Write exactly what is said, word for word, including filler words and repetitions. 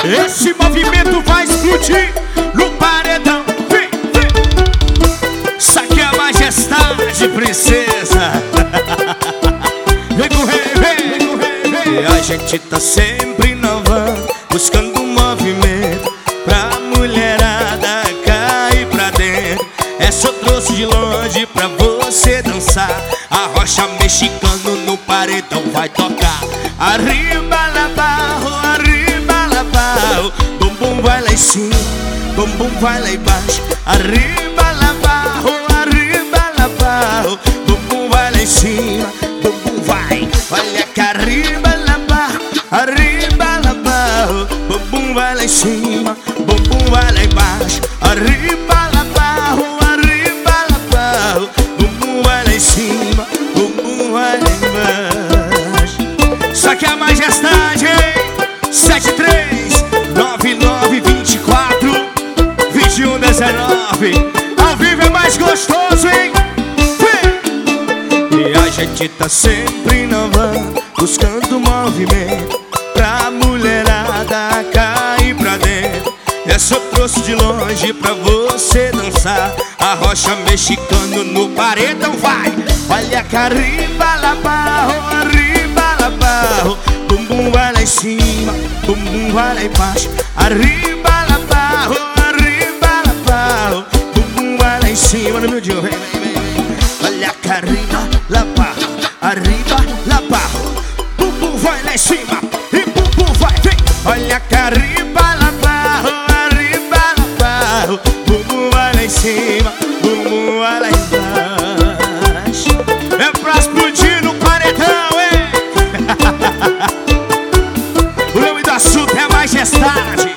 Esse movimento vai explodir no paredão. Vem, vem. Saque a majestade, princesa. Vem com o rei, vem com o rei, vem. A gente tá sempre inovando, buscando um movimento pra mulherada cair pra dentro. Essa eu trouxe de longe pra você dançar. A rocha mexicano no paredão vai tocar. Arriba la barro, arriba la barro. Bumbum vai lá em cima, bumbum vai lá embaixo. Arriba la barro, arriba la barro. Bumbum vai lá em cima, bumbum vai. Olha que arriba la barro, arriba la barro. Bumbum vai lá em cima, bumbum vai lá embaixo. Arriba la barro, arriba la barro. Bumbum vai lá em cima, bumbum vai lá embaixo. Só que a majestade, hein? sete três nove nove dois quatro dois um um nove. Ao vivo é mais gostoso, hein? Vem! E a gente tá sempre inovando, buscando movimento pra mulherada cair pra dentro. Essa eu trouxe de longe pra você dançar. A rocha mexicano no paredão vai. Olha que arriba la barro, arriba la barro. Bumbum vai lá em cima, bumbum vai lá embaixo. Arriba la barro, arriba la barro. Bumbum vai lá em cima, no meu dia, vem, vem, vem. Olha que arriba la barro, arriba la barro. Bumbum vai lá em cima e bumbum vai, vem. Olha que arriba la barro, arriba la barro. Bumbum vai lá em cima, bumbum vai lá embaixo. É pra explodir no paredão, hein? O nome do assunto é majestade.